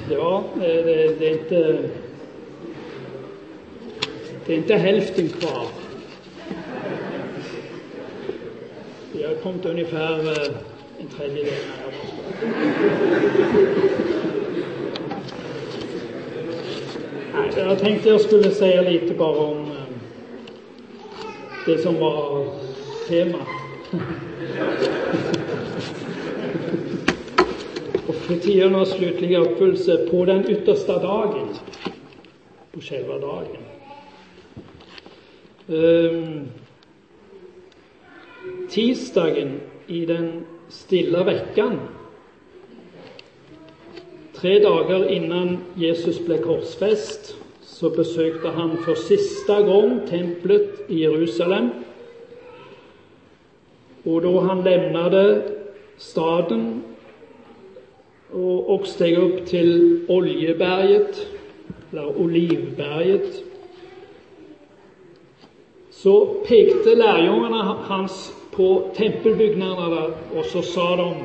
Ja, det är inte hälften kvar. Vi har kommit ungefär en tredjedel här. Jag tänkte jag skulle säga lite bara om det som var tema. Och för tidernas slutliga uppfyllelse på den yttersta dagen, på själva dagen. Tisdagen i den stilla veckan, 3 dagar innan Jesus blev korsfäst, så besökte han för sista gång templet i Jerusalem. Och då han lämnade staden och steg upp till Oljeberget, eller Olivberget, så pekte lärjungarna hans på tempelbyggnaderna och så sa de: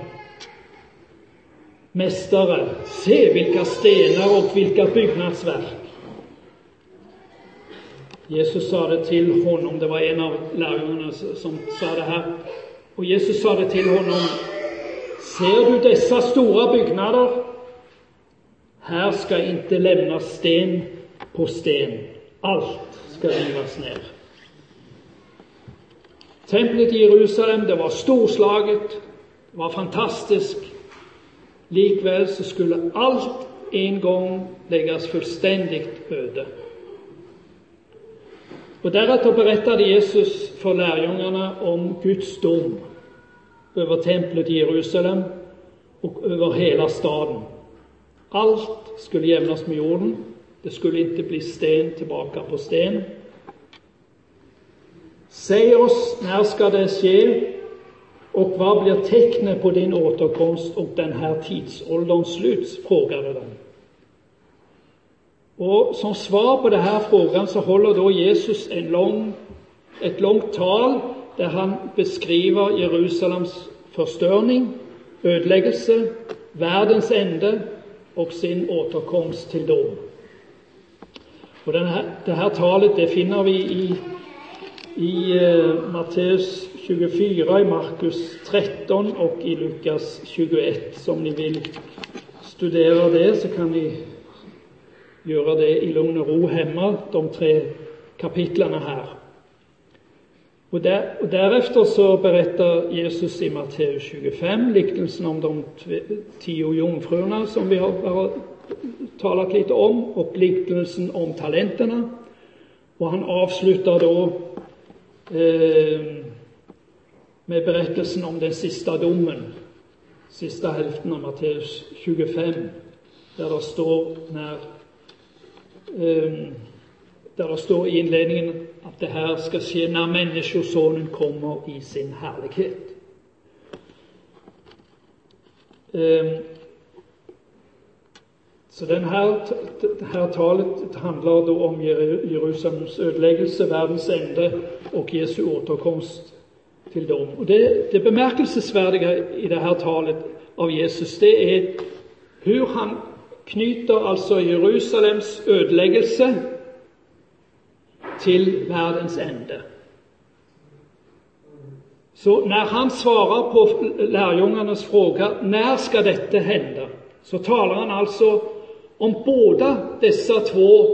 Mästare, se vilka stenar och vilka byggnadsverk. Jesus sa det till honom, det var en av lärjungarna som sa det här. Och Jesus sa det till honom: ser du dessa stora byggnader? Här ska inte lämnas sten på sten. Allt ska rivas ner. Templet i Jerusalem, det var storslaget, det var fantastiskt. Likväl så skulle allt en gång läggas fullständigt öde. Och därefter berättade Jesus för lärjungarna om Guds dom över templet i Jerusalem och över hela staden. Allt skulle jämnas med jorden. Det skulle inte bli sten tillbaka på sten. Säg oss, när ska det ske? Och vad blir tecknet på din återkomst och den här tidsålderns slut? Frågade de. Och som svar på den här frågan så håller då Jesus ett långt tal där han beskriver Jerusalems förstörning, ödeläggelse, världens ände och sin återkomst till dom. Och det här talet det finner vi i Matteus 24, i Markus 13 och i Lukas 21. Som ni vill studera det så kan ni göra det i lugn och ro hemma, de 3 kapitlarna här. Och därefter så berättar Jesus i Matteus 25 liknelsen om de 10 jungfrurna som vi har talat lite om, och liknelsen om talenterna. Och han avslutar då med berättelsen om den sista domen, sista hälften av Matteus 25, där det står i inledningen att det här ska ske när människosonen kommer i sin härlighet. Så det här talet handlar då om Jerusalems ödeläggelse, världens ände och Jesu återkomst till dem. Och det bemärkelsesvärdiga i det här talet av Jesus, det är hur han knyter alltså Jerusalems ödeläggelse till världens ände. Så när han svarar på lärjungarnas fråga, när ska detta hända? Så talar han alltså om båda dessa 2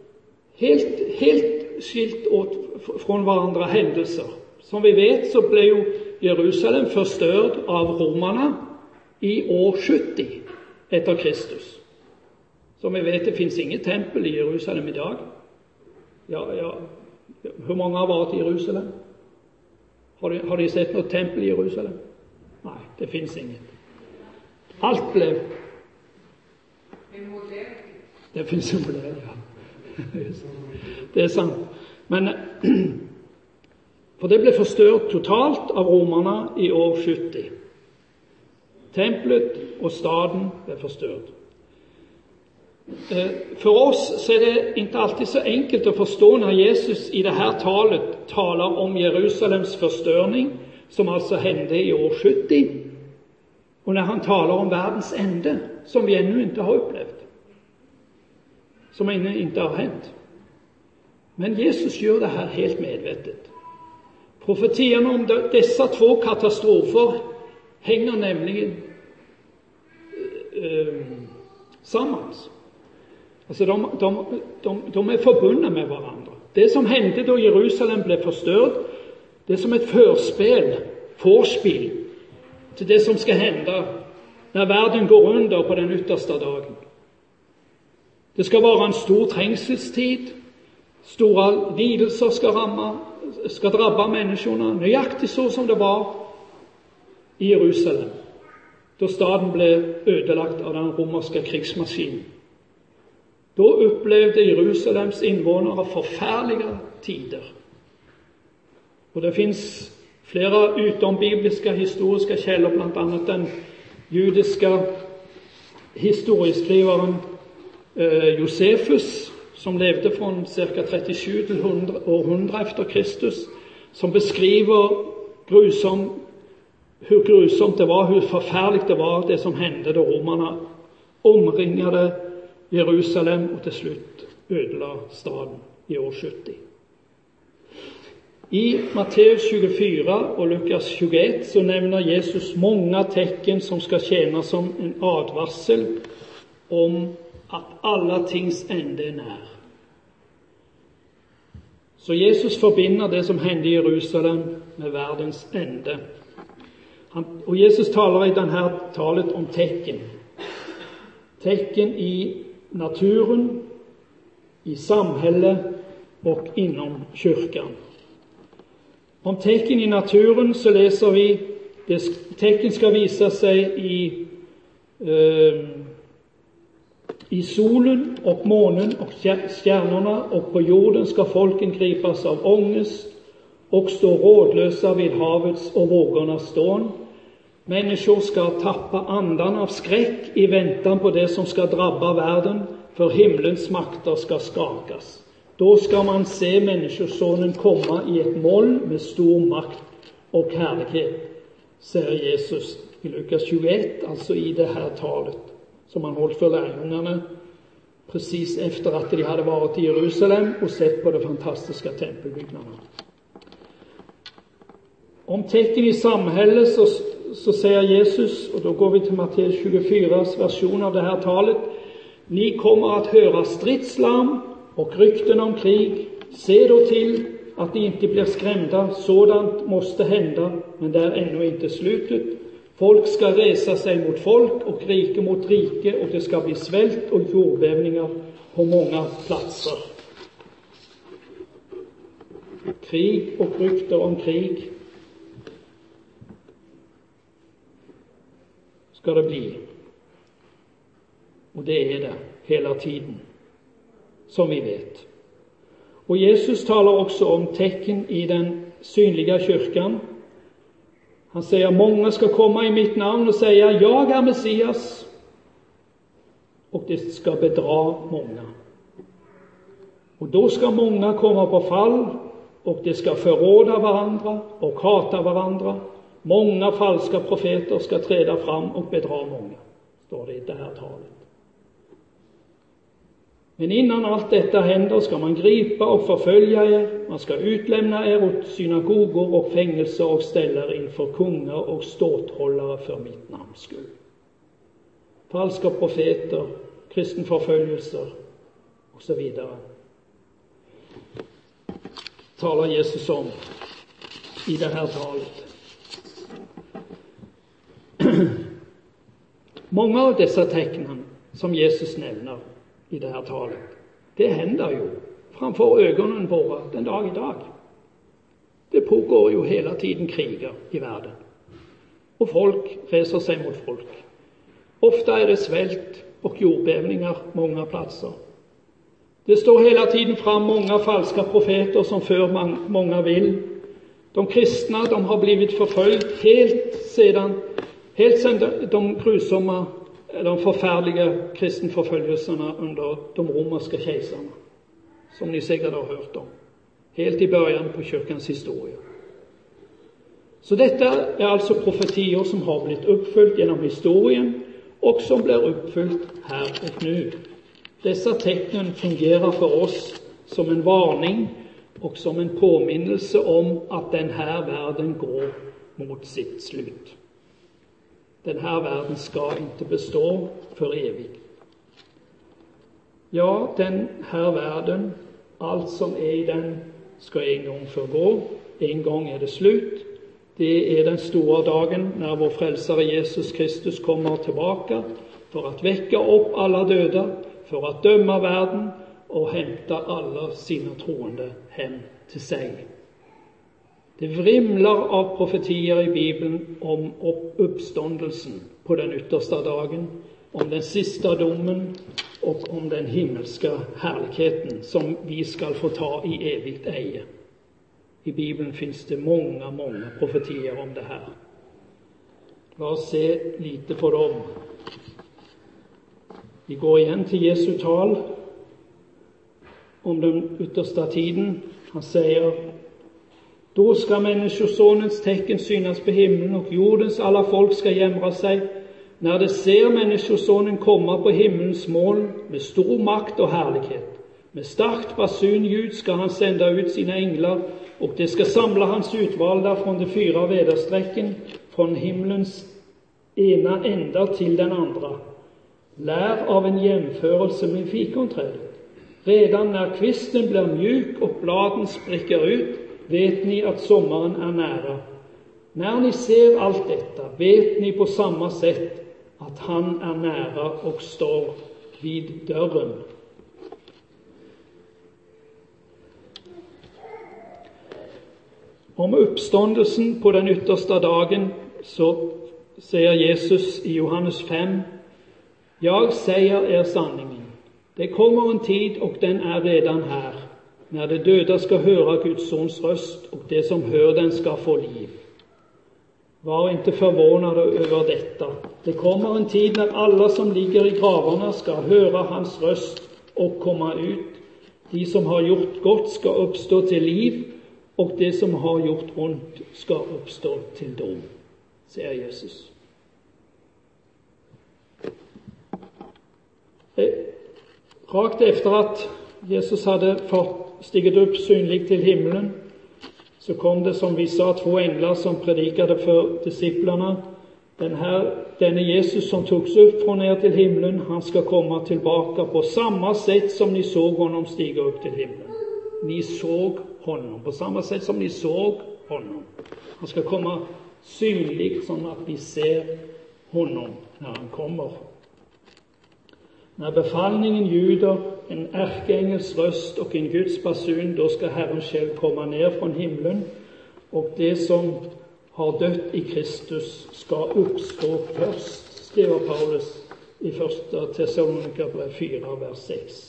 helt skilt från varandra händelser. Som vi vet så blev Jerusalem förstörd av romarna i år 70 efter Kristus. Som vi vet, det finns inget tempel i Jerusalem idag. Hur många har varit i Jerusalem? Har ni sett något tempel i Jerusalem? Nej, det finns inget. Allt blev... Det finns en modell, ja. Det är sant. Men för det blev förstört totalt av romarna i år 70. Templet och staden blev förstörd. För oss så är det inte alltid så enkelt att förstå när Jesus i det här talet talar om Jerusalems förstörning, som alltså hände i år 70, och när han talar om världens ände, som vi ännu inte har upplevt. som ännu inte har hänt. Men Jesus gör det här helt medvetet. Profetiene om dessa två katastrofer hänger nämligen samman. Alltså de är förbundna med varandra. Det som hände då Jerusalem blev förstörd, det är som ett förspel till det som ska hända när världen går under på den yttersta dagen. Det ska vara en stor trängselstid, stora lidelser ska drabba människorna, nøyaktigt så som det var i Jerusalem, då staden blev ödelagt av den romerska krigsmaskinen. Då upplevde Jerusalems invånare förfärliga tider. Och det finns flera utombibliska historiska källor, bland annat den judiska historieskrivaren Josefus, som levde från cirka 37 till 100 efter Kristus, som beskriver hur grusomt det var, hur förfärligt det var det som hände då romarna omringade Jerusalem och till slut ödelade staden i år 70. I Matteus 24 och Lukas 21 så nämner Jesus många tecken som ska tjäna som en advarsel om att alla tings ände är när. Så Jesus förbinder det som hände i Jerusalem med världens ände. Och Jesus talar i den här talet om tecken. Tecken i naturen, i samhället och inom kyrkan. Om tecken i naturen så läser vi, tecken ska visa sig i solen och månen och stjärnorna, och på jorden ska folken gripas av ångest och stå rådlösa vid havets och vågornas stån. Människor ska tappa andan av skräck i väntan på det som ska drabba världen, för himlens makter ska skakas. Då ska man se människosonen komma i ett moln med stor makt och härlighet, säger Jesus i Lukas 21, alltså i det här talet som han hållit för lärjungarna precis efter att de hade varit i Jerusalem och sett på de fantastiska tempelbyggnaderna. Om tecken i samhället så säger Jesus, och då går vi till Matteus 24:s version av det här talet: ni kommer att höra stridslarm och rykten om krig. Se då till att ni inte blir skrämda. Sådant måste hända, men det är ännu inte slutet. Folk ska resa sig mot folk och rike mot rike, och det ska bli svält och jordbävningar på många platser. Krig och rykter om krig ska det bli. Och det är det hela tiden, som vi vet. Och Jesus talar också om tecken i den synliga kyrkan. Han säger: många ska komma i mitt namn och säga jag är Messias, och det ska bedra många. Och då ska många komma på fall, och det ska förråda varandra och hata varandra. Många falska profeter ska träda fram och bedra många, står det i det här talet. Men innan allt detta händer ska man gripa och förfölja er. Man ska utlämna er åt synagogor och fängelser och ställa er inför kungar och ståthållare för mitt namns skull. Falska profeter, kristenförföljelser och så vidare talar Jesus om i det här talet. Många av dessa tecknen som Jesus nämner i det här talet, det händer ju framför ögonen våra den dag idag. Det pågår ju hela tiden kriger i världen. Och folk reser sig mot folk. Ofta är det svält och jordbävningar många platser. Det står hela tiden fram många falska profeter som för många vill. De kristna, de har blivit förföljda helt sedan de grusamma, de förfärliga kristenförföljelserna under de romerska kejsarna, som ni säkert har hört om, helt i början på kyrkans historia. Så detta är alltså profetier som har blivit uppfyllt genom historien och som blir uppfyllt här och nu. Disse tegnene fungerer for oss som en varning og som en påminnelse om at denne verden går mot sitt slutt. Denne verden skal ikke bestå for evig. Ja, denne verden, alt som er i den, skal en gang forgå. En gang er det slutt. Det er den store dagen når vår frelser Jesus Kristus kommer tilbake for å vekke opp alle døde, for å dømme verden og hente alle sine troende hjem til seg. Det vrimler av profetier i Bibelen om oppståndelsen på den ytterste dagen, om den siste dommen og om den himmelske herligheten som vi skal få ta i evig eie. I Bibelen finnes det mange profetier om det her. La oss se lite på dem. Vi går igjen til Jesu tal om den ytterste tiden. Han sier: «Da skal menneskesonens tekken synes på himmelen, og jordens alle folk skal gjemre seg. Når de ser menneskesonen komme på himmelens mål med stor makt og herlighet. Med sterkt basunljud skal han sende ut sine engler, og de skal samle hans utvalgte fra de 4 vederstrekken, fra himmelens ene enda til den andre. Lær av en gjenførelse med fikontreet. Redan når kvisten blir mjuk og bladen sprikker ut, vet ni at sommeren er nære. Når ni ser alt dette, vet ni på samme sett at han er nære og står vid døren.» Om oppståndelsen på den ytterste dagen så sier Jesus i Johannes 5: «Jeg sier sanningen. Det kommer en tid, og den er redan her, når de døde skal høre Guds sons røst, og det som hører den skal få liv. Var ikke forvånet over dette. Det kommer en tid når alle som ligger i gravene skal høre hans røst og komme ut. De som har gjort godt skal oppstå til liv, og det som har gjort ondt skal oppstå til dom», sier Jesus. Rakt efter at Jesus hadde stiget opp synlig til himmelen, så kom det, som vi sa, 2 engler som predikade for disiplene. Denne Jesus som togs opp fra ned til himmelen, han skal komme tilbake på samme sett som ni så honom stige opp til himmelen. Ni så honom på samme sett som ni så honom. Han skal komme synlig, sånn at vi ser honom når han kommer. Når befalningen ljuder, en erkeengels røst og en Guds basun, da skal Herren selv komme ned fra himmelen, og det som har dødt i Kristus skal oppstå først, skriver Paulus i 1. Tessalonikerbrev 4, vers 6.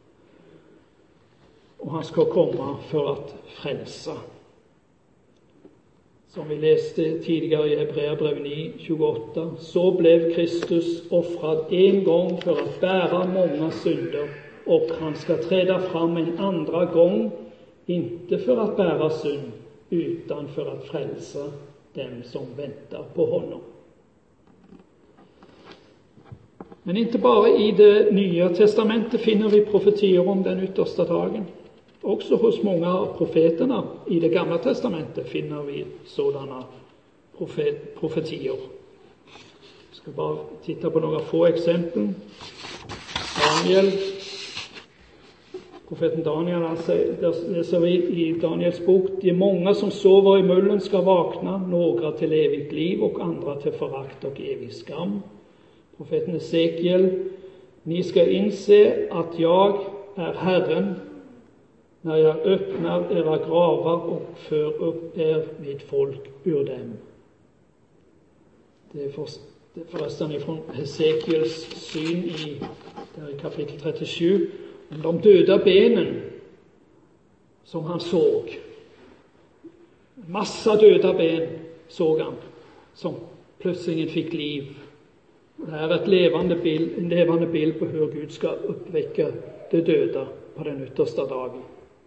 Og han skal komme for å frelse. Som vi leste tidligere i Hebreerbrev 9:28, så ble Kristus offret en gang for å bære mange synder, og han skal trede fram en andre gang, ikke for å bære synd, utan for å frelse dem som venter på honom. Men ikke bare i Det nye testamentet finner vi profetier om den ytterste dagen. Også hos mange av profetene i Det gamle testamentet finner vi sådanne profetier. Jeg skal bare titte på noen få eksempler. Profeten Daniel, der leser vi i Daniels bok: «De mange som sover i møllen skal vakne, noen til evig liv og andre til forakt og evig skam.» Profeten Esekiel: «Ni skal innse at jeg er Herren, når jeg åpner era graver og fører opp mitt folk ur dem.» Det er forresten fra Esekiels syn i kapittel 37, om de døde benen som han så. Masse døde ben så han, som plutselig fikk liv. Det er et levende bild på hvordan Gud skal oppvekke det døde på den ytterste dagen.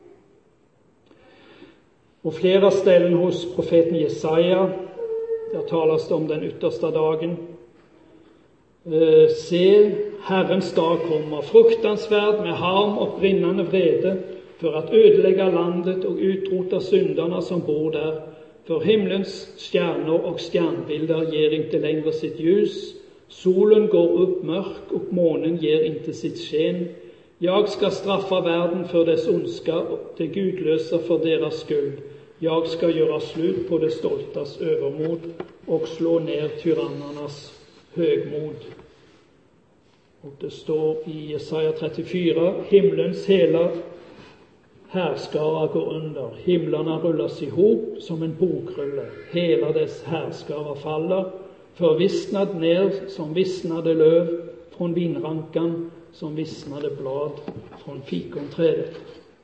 Og flere steder hos profeten Jesaja, der tales det om den ytterste dagen. «Se, Herrens dag kommer, fruktansvärd med harm och brinnande vrede, för att ödelägga landet och utrota syndarna som bor där. För himlens stjärnor och stjärnbilder ger inte längre sitt ljus, solen går upp mörk och månen ger inte sitt sken. Jag ska straffa världen för dess ondska och det gudlösa för deras skuld. Jag ska göra slut på det stoltas övermod och slå ner tyrannernas högmod. Och det står i Jesaja 34, himlens hela härskara går under. Himlarna rullas ihop som en bokrulle. Hela dess härskara faller, förvissnad ner som vissnade löv från vindrankan, som vissnade blad från fikonträdet.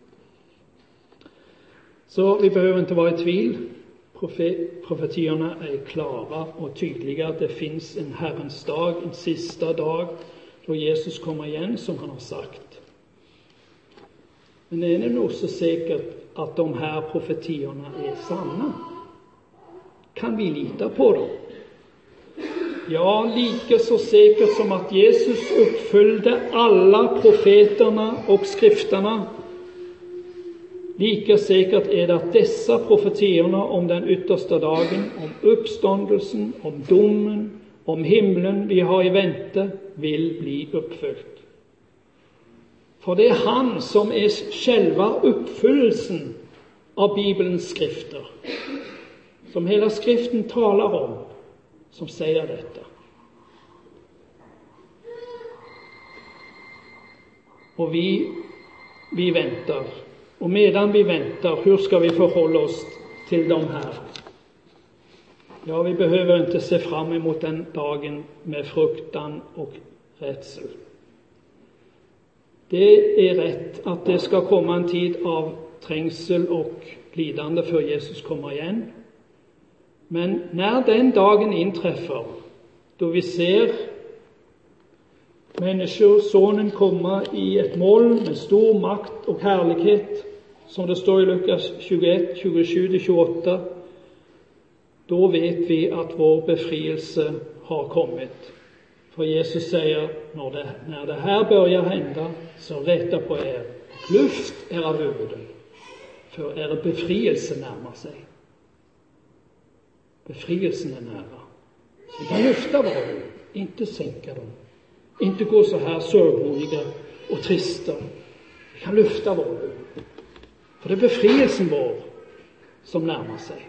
Så vi behöver inte vara i tvil. Profetierna är klara och tydliga. Det finns en Herrens dag, en sista dag, då Jesus kommer igen, som han har sagt. Men är det nog så säkert att de här profetierna är sanna? Kan vi lita på dem? Ja, lika så säkert som att Jesus uppfyllde alla profeterna och skrifterna, lika säkert är det att dessa profetierna om den yttersta dagen, om uppståndelsen, om domen, om himlen vi har i vänte, vill bli uppfyllt. För det är han som är själva uppfyllelsen av Bibelns skrifter, som hela skriften talar om, som säger detta. Och vi väntar. Och medan vi väntar, hur ska vi förhålla oss till de här? Ja, vi behöver inte se fram emot den dagen med fruktan och rädsel. Det är rätt att det ska komma en tid av trängsel och lidande för Jesus kommer igen. Men när den dagen inträffar, då vi ser människosonen komma i ett moln med stor makt och härlighet, som det står i Lukas 21, 27-28, då vet vi att vår befrielse har kommit. För Jesus säger, när det här börjar hända, så rätta på er, lyft era huvuden, för er befrielse närmar sig. Befrielsen är nära. Så vi kan lyfta våra huvuden, inte sänka dem. Inte gå så här sörmodiga och trista. Vi kan lyfta våra huvuden. För det är befrielsen vår som närmar sig.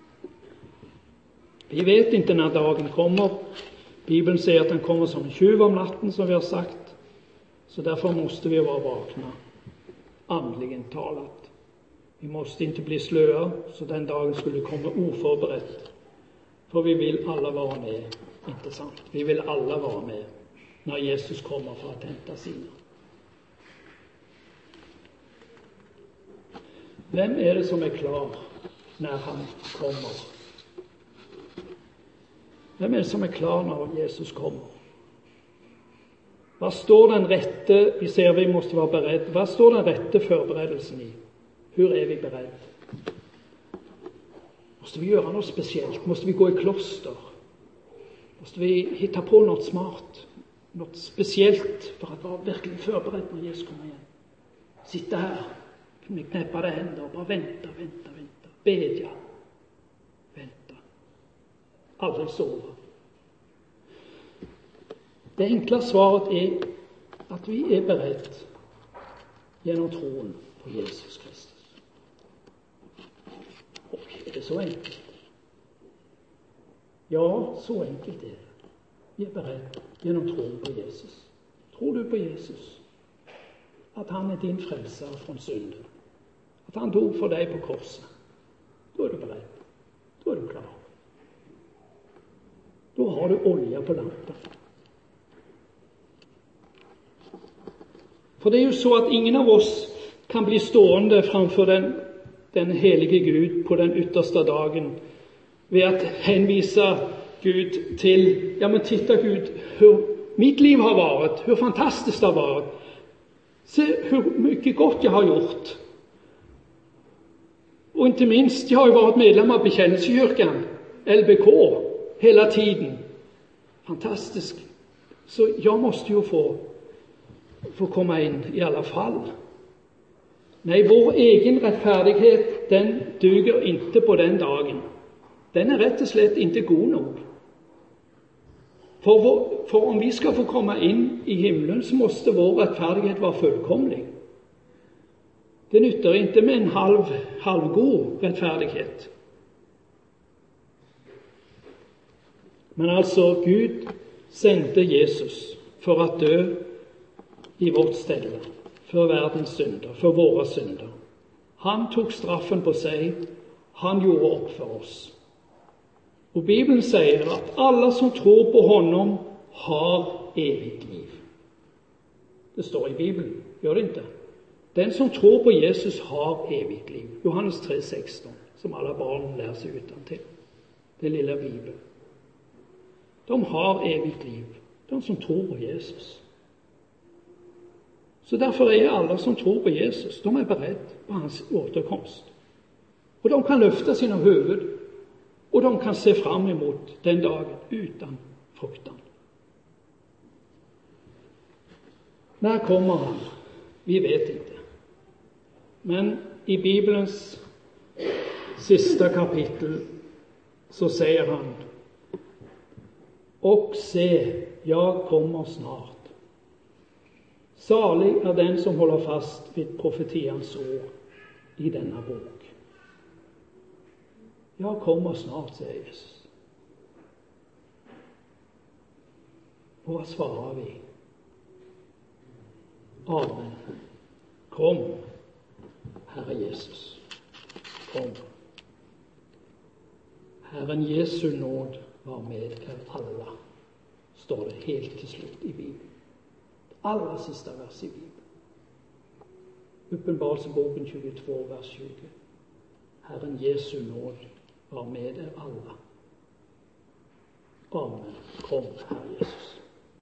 Vi vet inte när dagen kommer. Bibeln säger att den kommer som en tjuv om natten, som vi har sagt. Så därför måste vi vara vakna, andligen talat. Vi måste inte bli slöa, så den dagen skulle komma oförberett. För vi vill alla vara med, inte sant? Vi vill alla vara med när Jesus kommer för att hämta sina. Vem är det som är klar när han kommer? Vem är det som är klar när Jesus kommer? Vad står den rätte, vi ser vi måste vara beredda, vad står den rätte förberedelsen i? Hur är vi beredda? Måste vi göra något speciellt? Måste vi gå i kloster? Måste vi hitta på något smart? Något speciellt för att vara verkligen förberedd när Jesus kommer igen? Sitta här med knäppade händer och bara vänta. Bedja. Vänta. Aldrig sova. Det enkla svaret är att vi är beredda genom tron på Jesus Kristus. Och är det så enkelt? Ja, så enkelt är det. Vi är beredda genom tron på Jesus. Tror du på Jesus? Att han är din frälsare från synden. Att han dog för dig på korset. Då är du beredd. Då är du klar. Då har du olja på lampan. För det är ju så att ingen av oss kan bli stående framför den helige Gud på den yttersta dagen vid att hänvisa Gud till, ja men titta Gud, hur mitt liv har varit, hur fantastiskt det har varit. Se hur mycket gott jag har gjort. Och inte minst, jag har ju varit medlem av bekännelsekyrkan, LBK, hela tiden. Fantastiskt Så jag måste ju få komma in i alla fall. Nej, vår egen rättfärdighet, den duger inte på den dagen. Den är rätt och slett inte god nog. För om vi ska få komma in i himlen så måste vår rättfärdighet vara fullkomlig. Det nytter inte med en halvgod rättfärdighet. Men alltså Gud sände Jesus för att dö i vårt ställe, för världens synder, för våra synder. Han tog straffen på sig, han gjorde upp för oss. Och Bibeln säger att alla som tror på honom har evigt liv. Det står i Bibeln, gör det inte? Den som tror på Jesus har evigt liv. Johannes 3,16, som alla barn lär sig utantill. Det lilla Bibeln. De har evigt liv, de som tror på Jesus. Så därför är alla som tror på Jesus, de är beredda på hans återkomst. Och de kan lyfta sina huvud och de kan se fram emot den dagen utan fruktan. När kommer han? Vi vet inte. Men i Bibelns sista kapitel så säger han: och se, jag kommer snart. Salig är den som håller fast vid profetians ord i denna bok. Jag kommer snart, säger Jesus. Och vad svarar vi? Amen. Kom, Herre Jesus. Kom. Herren Jesu nåd var med er alla, står det helt till slut i Bibeln. Allra sista vers i Bibeln. Uppenbarelseboken 22, vers 20. Herren Jesu nåd var med er alla. Amen. Kom, Herre Jesus.